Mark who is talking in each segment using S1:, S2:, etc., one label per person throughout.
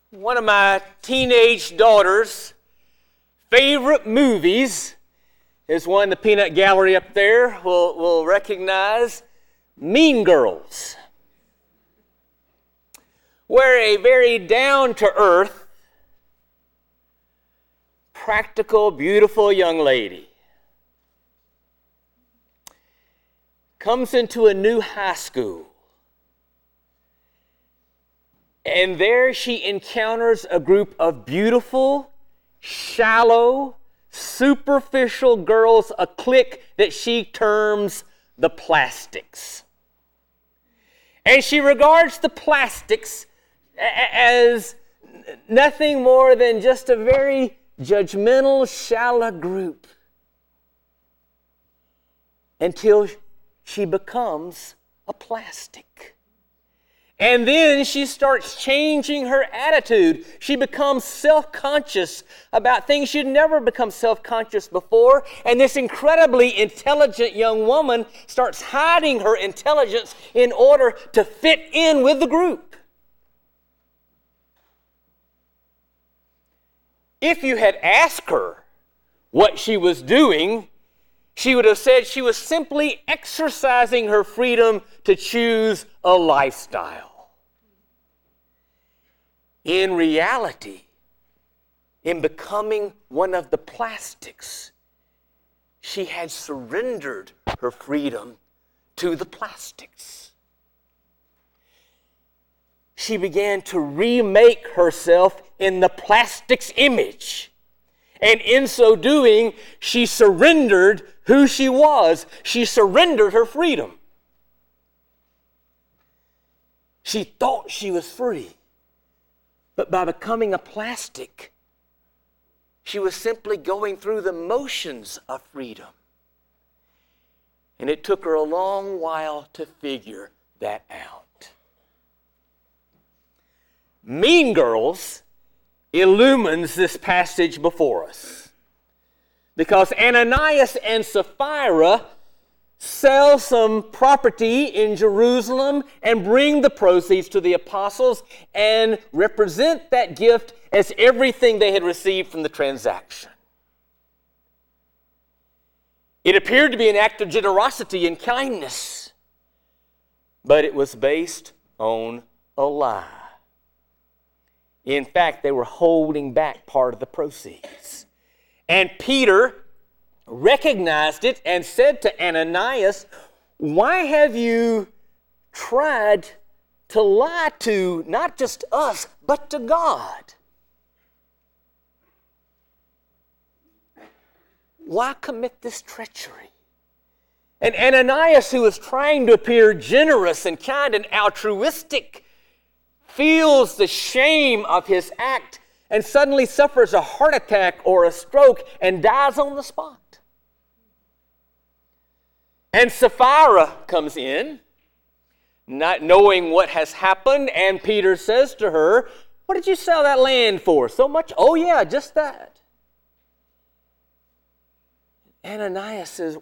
S1: One of my teenage daughter's favorite movies is one the peanut gallery up there will recognize, Mean Girls, where a very down-to-earth, practical, beautiful young lady comes into a new high school. And there she encounters a group of beautiful, shallow, superficial girls, a clique that she terms the Plastics. And she regards the Plastics as nothing more than just a very judgmental, shallow group until she becomes a plastic. And then she starts changing her attitude. She becomes self-conscious about things she'd never become self-conscious before. And this incredibly intelligent young woman starts hiding her intelligence in order to fit in with the group. If you had asked her what she was doing, she would have said she was simply exercising her freedom to choose a lifestyle. In reality, in becoming one of the Plastics, she had surrendered her freedom to the Plastics. She began to remake herself in the Plastics' image. And in so doing, she surrendered who she was. She surrendered her freedom. She thought she was free. But by becoming a Plastic, she was simply going through the motions of freedom. And it took her a long while to figure that out. Mean Girls illumines this passage before us, because Ananias and Sapphira sell some property in Jerusalem and bring the proceeds to the apostles and represent that gift as everything they had received from the transaction. It appeared to be an act of generosity and kindness, but it was based on a lie. In fact, they were holding back part of the proceeds. And Peter recognized it and said to Ananias, "Why have you tried to lie to not just us, but to God? Why commit this treachery?" And Ananias, who was trying to appear generous and kind and altruistic, feels the shame of his act and suddenly suffers a heart attack or a stroke and dies on the spot. And Sapphira comes in, not knowing what has happened, and Peter says to her, "What did you sell that land for? So much?" "Oh yeah, just that." Ananias says,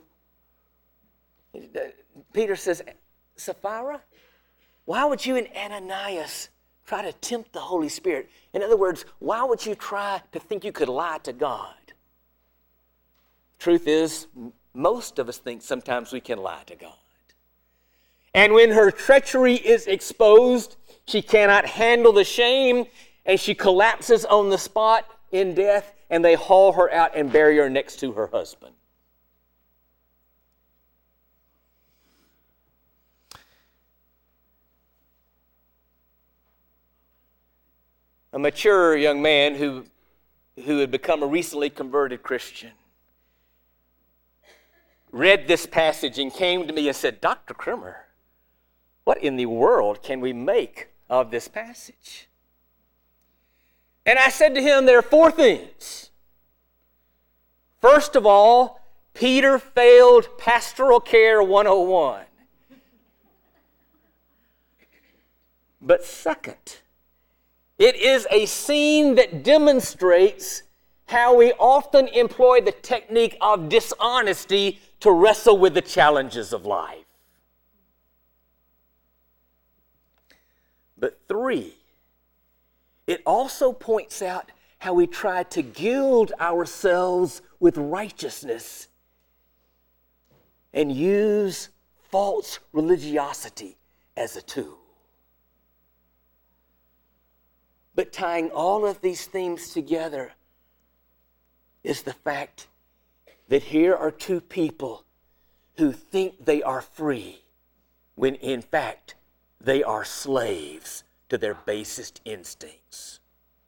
S1: Peter says, "Sapphira, why would you and Ananias try to tempt the Holy Spirit?" In other words, why would you try to think you could lie to God? Truth is, most of us think sometimes we can lie to God. And when her treachery is exposed, she cannot handle the shame, and she collapses on the spot in death, and they haul her out and bury her next to her husband. A mature young man who had become a recently converted Christian read this passage and came to me and said, "Dr. Krimmer, what in the world can we make of this passage?" And I said to him, there are four things. First of all, Peter failed Pastoral Care 101. But second, it is a scene that demonstrates how we often employ the technique of dishonesty to wrestle with the challenges of life. But three, it also points out how we try to gild ourselves with righteousness and use false religiosity as a tool. But tying all of these themes together is the fact that here are two people who think they are free when in fact they are slaves to their basest instincts.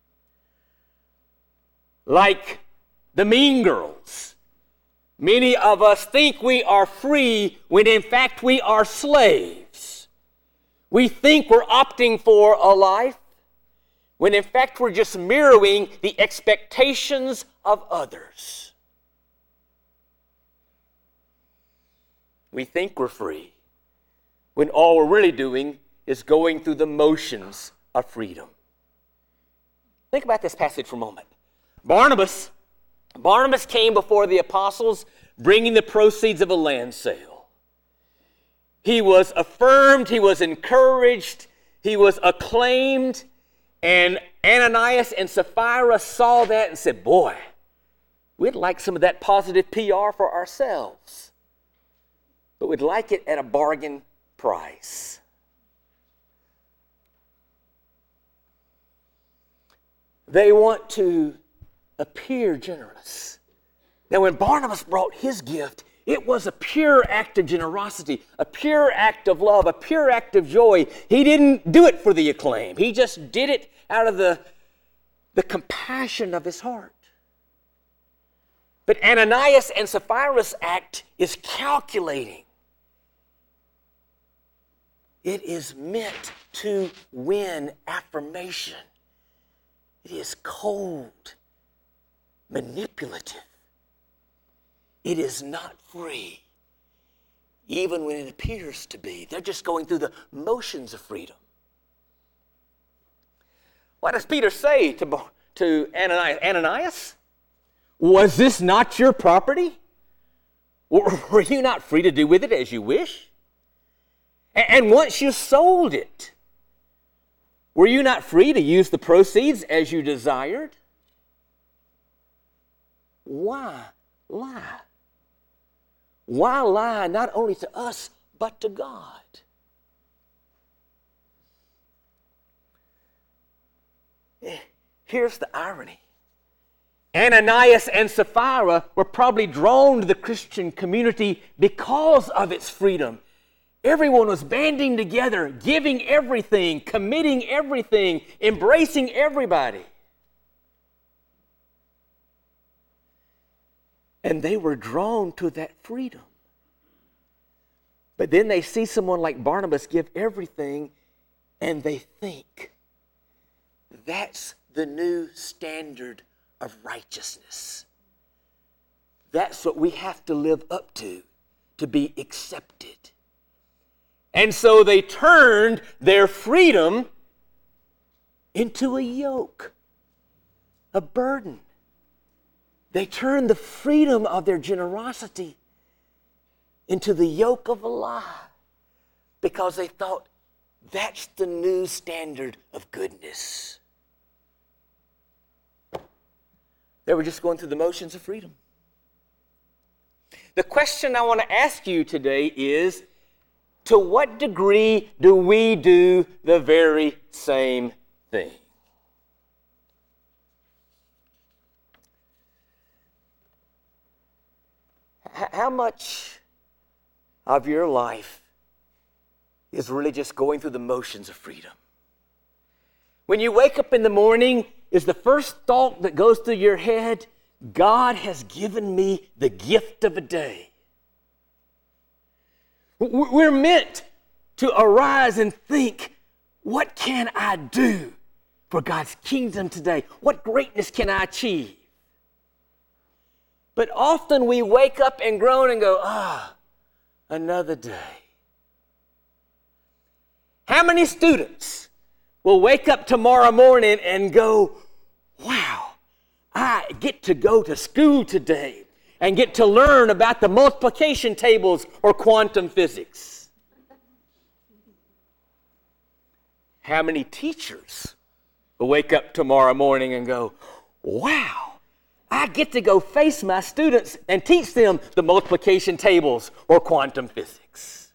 S1: Like the mean girls, many of us think we are free when in fact we are slaves. We think we're opting for a life when in fact we're just mirroring the expectations of others. We think we're free when all we're really doing is going through the motions of freedom. Think about this passage for a moment. Barnabas came before the apostles bringing the proceeds of a land sale. He was affirmed, he was encouraged, he was acclaimed, and Ananias and Sapphira saw that and said, boy, we'd like some of that positive PR for ourselves, but we'd like it at a bargain price. They want to appear generous. Now, when Barnabas brought his gift, it was a pure act of generosity, a pure act of love, a pure act of joy. He didn't do it for the acclaim. He just did it out of the compassion of his heart. But Ananias and Sapphira's act is calculating. It is meant to win affirmation. It is cold, manipulative. It is not free, even when it appears to be. They're just going through the motions of freedom. What does Peter say to Ananias? Ananias, was this not your property? Were you not free to do with it as you wish? And once you sold it, were you not free to use the proceeds as you desired? Why lie? Why lie not only to us, but to God? Here's the irony. Ananias and Sapphira were probably drawn to the Christian community because of its freedom. Everyone was banding together, giving everything, committing everything, embracing everybody. And they were drawn to that freedom. But then they see someone like Barnabas give everything, and they think, that's the new standard of righteousness. That's what we have to live up to be accepted. And so they turned their freedom into a yoke, a burden. They turned the freedom of their generosity into the yoke of a lie because they thought that's the new standard of goodness. They were just going through the motions of freedom. The question I want to ask you today is, to what degree do we do the very same thing? How much of your life is really just going through the motions of freedom? When you wake up in the morning, is the first thought that goes through your head, God has given me the gift of a day? We're meant to arise and think, what can I do for God's kingdom today? What greatness can I achieve? But often we wake up and groan and go, another day. How many students will wake up tomorrow morning and go, wow, I get to go to school today and get to learn about the multiplication tables or quantum physics? How many teachers wake up tomorrow morning and go, wow, I get to go face my students and teach them the multiplication tables or quantum physics.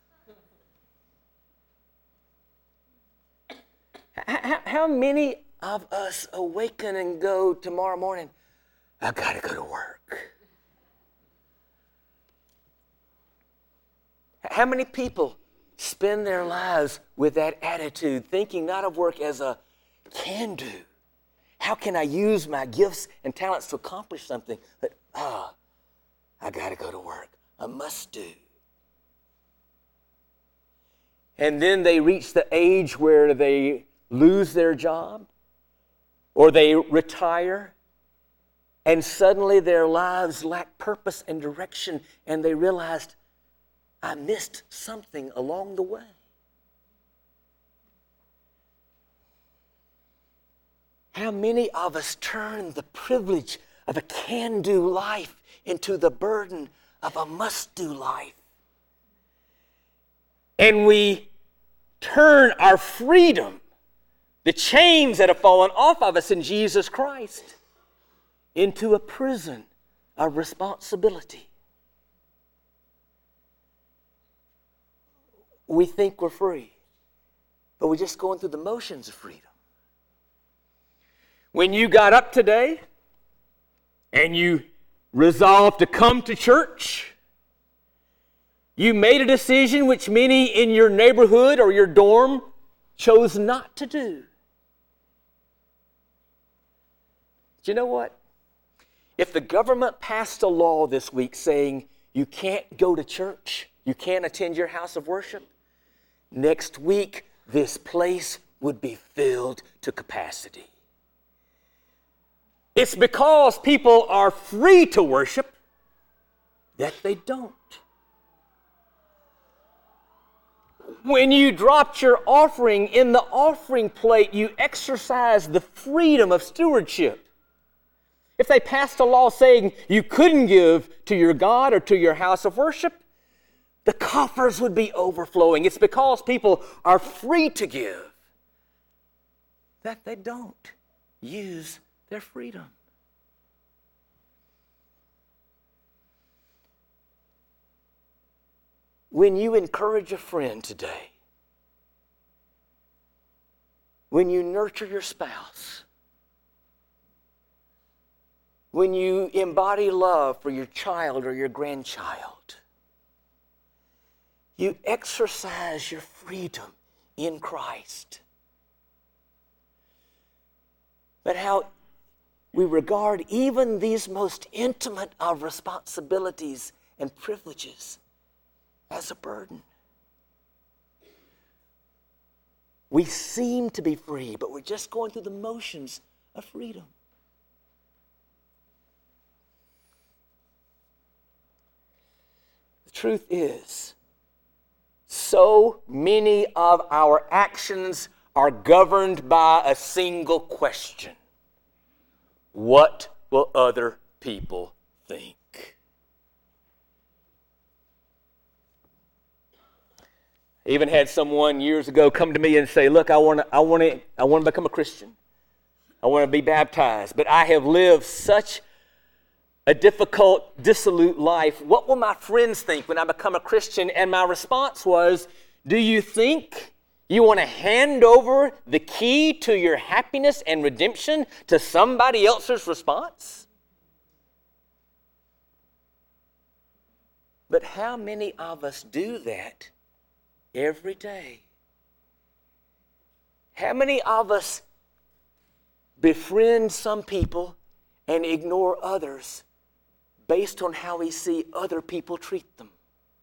S1: How many of us awaken and go tomorrow morning, I've got to go to work? How many people spend their lives with that attitude, thinking not of work as a can do? How can I use my gifts and talents to accomplish something? But, I got to go to work. I must do. And then they reach the age where they lose their job or they retire, and suddenly their lives lack purpose and direction, and they realized, I missed something along the way. How many of us turn the privilege of a can-do life into the burden of a must-do life? And we turn our freedom, the chains that have fallen off of us in Jesus Christ, into a prison of responsibility. We think we're free, but we're just going through the motions of freedom. When you got up today and you resolved to come to church, you made a decision which many in your neighborhood or your dorm chose not to do. Do you know what? If the government passed a law this week saying you can't go to church, you can't attend your house of worship, next week this place would be filled to capacity. It's because people are free to worship that they don't. When you dropped your offering in the offering plate, you exercised the freedom of stewardship. If they passed a law saying you couldn't give to your God or to your house of worship, the coffers would be overflowing. It's because people are free to give that they don't use their freedom. When you encourage a friend today, when you nurture your spouse, when you embody love for your child or your grandchild, you exercise your freedom in Christ. But how we regard even these most intimate of responsibilities and privileges as a burden. We seem to be free, but we're just going through the motions of freedom. The truth is, so many of our actions are governed by a single question. What will other people think? I even had someone years ago come to me and say, look, I want to become a Christian. I want to be baptized, but I have lived such a difficult, dissolute life. What will my friends think when I become a Christian? And my response was, do you think you want to hand over the key to your happiness and redemption to somebody else's response? But how many of us do that every day? How many of us befriend some people and ignore others based on how we see other people treat them?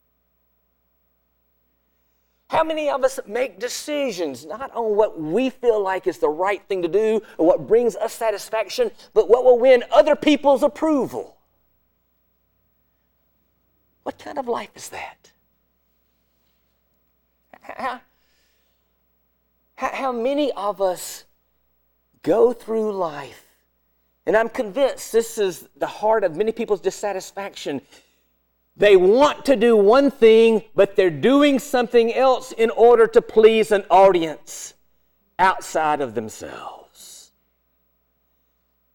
S1: How many of us make decisions not on what we feel like is the right thing to do or what brings us satisfaction, but what will win other people's approval? What kind of life is that? How many of us go through life, and I'm convinced this is the heart of many people's dissatisfaction. They want to do one thing, but they're doing something else in order to please an audience outside of themselves.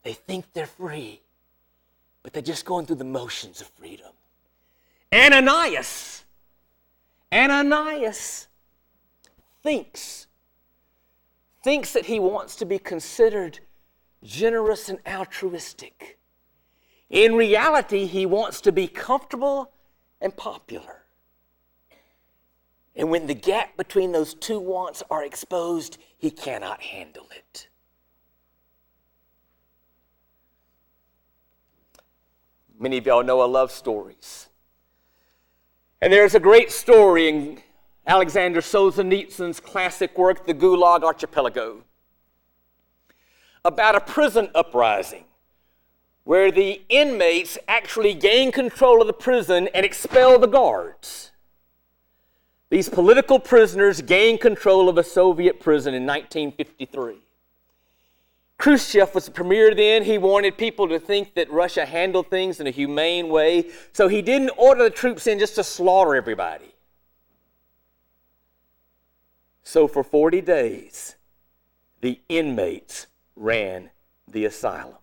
S1: They think they're free, but they're just going through the motions of freedom. Ananias thinks that he wants to be considered generous and altruistic. In reality, he wants to be comfortable and popular. And when the gap between those two wants are exposed, he cannot handle it. Many of y'all know I love stories. And there's a great story in Alexander Solzhenitsyn's classic work, The Gulag Archipelago, about a prison uprising where the inmates actually gain control of the prison and expel the guards. These political prisoners gained control of a Soviet prison in 1953. Khrushchev was the premier then. He wanted people to think that Russia handled things in a humane way, so he didn't order the troops in just to slaughter everybody. So for 40 days, the inmates ran the asylum.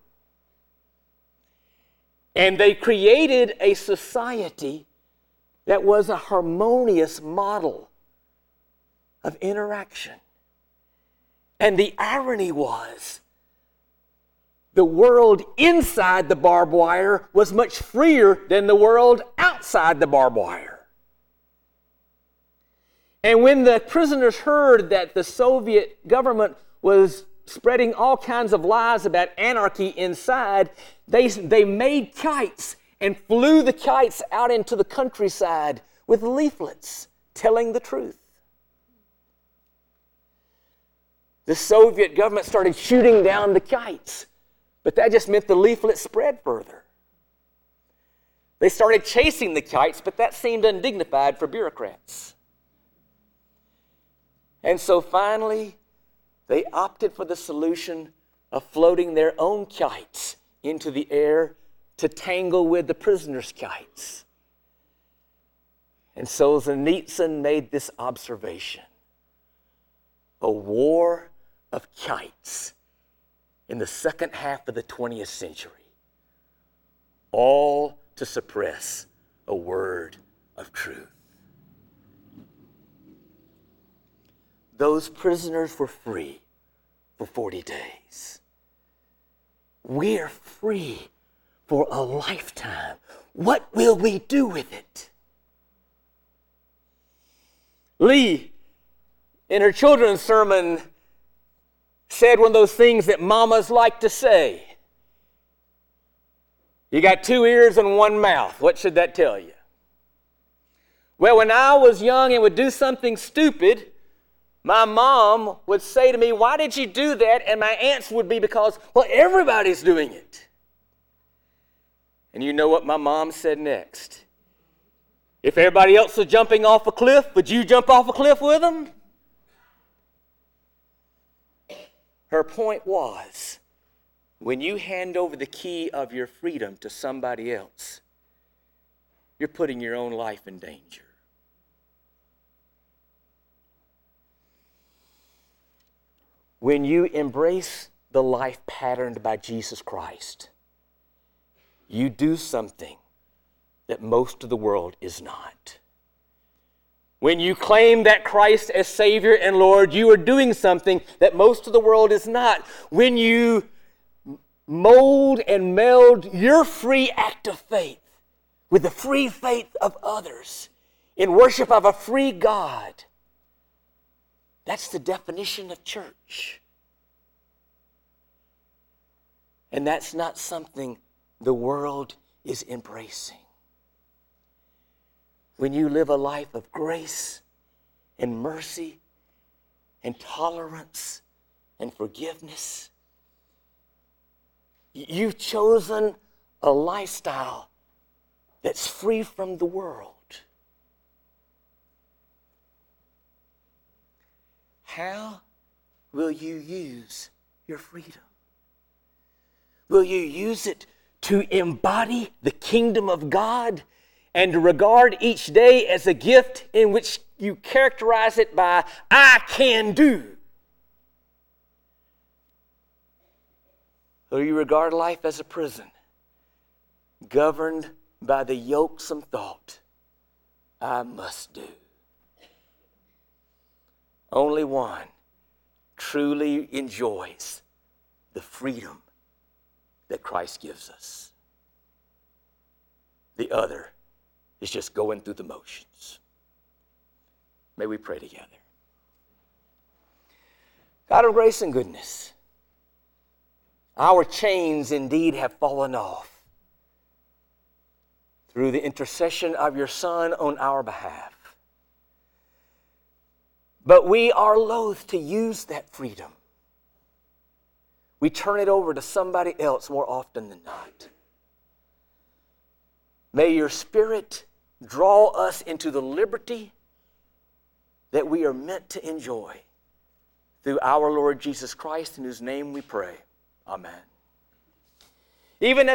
S1: And they created a society that was a harmonious model of interaction. And the irony was, the world inside the barbed wire was much freer than the world outside the barbed wire. And when the prisoners heard that the Soviet government was spreading all kinds of lies about anarchy inside, they made kites and flew the kites out into the countryside with leaflets telling the truth. The Soviet government started shooting down the kites, but that just meant the leaflets spread further. They started chasing the kites, but that seemed undignified for bureaucrats. And so finally, they opted for the solution of floating their own kites into the air to tangle with the prisoners' kites. And Solzhenitsyn made this observation: a war of kites in the second half of the 20th century, all to suppress a word of truth. Those prisoners were free for 40 days. We're free for a lifetime. What will we do with it? Lee, in her children's sermon, said one of those things that mamas like to say. You got 2 ears and 1 mouth. What should that tell you? Well, when I was young and would do something stupid, my mom would say to me, "Why did you do that?" And my answer would be, because, well, everybody's doing it. And you know what my mom said next? If everybody else was jumping off a cliff, would you jump off a cliff with them? Her point was, when you hand over the key of your freedom to somebody else, you're putting your own life in danger. When you embrace the life patterned by Jesus Christ, you do something that most of the world is not. When you claim that Christ as Savior and Lord, you are doing something that most of the world is not. When you mold and meld your free act of faith with the free faith of others in worship of a free God, that's the definition of church. And that's not something the world is embracing. When you live a life of grace and mercy and tolerance and forgiveness, you've chosen a lifestyle that's free from the world. How will you use your freedom? Will you use it to embody the kingdom of God and to regard each day as a gift in which you characterize it by, "I can do"? Or you regard life as a prison, governed by the yokesome thought, I must do. Only one truly enjoys the freedom that Christ gives us. The other is just going through the motions. May we pray together. God of grace and goodness, our chains indeed have fallen off through the intercession of your Son on our behalf. But we are loath to use that freedom. We turn it over to somebody else more often than not. May your Spirit draw us into the liberty that we are meant to enjoy through our Lord Jesus Christ, in whose name we pray. Amen. Even as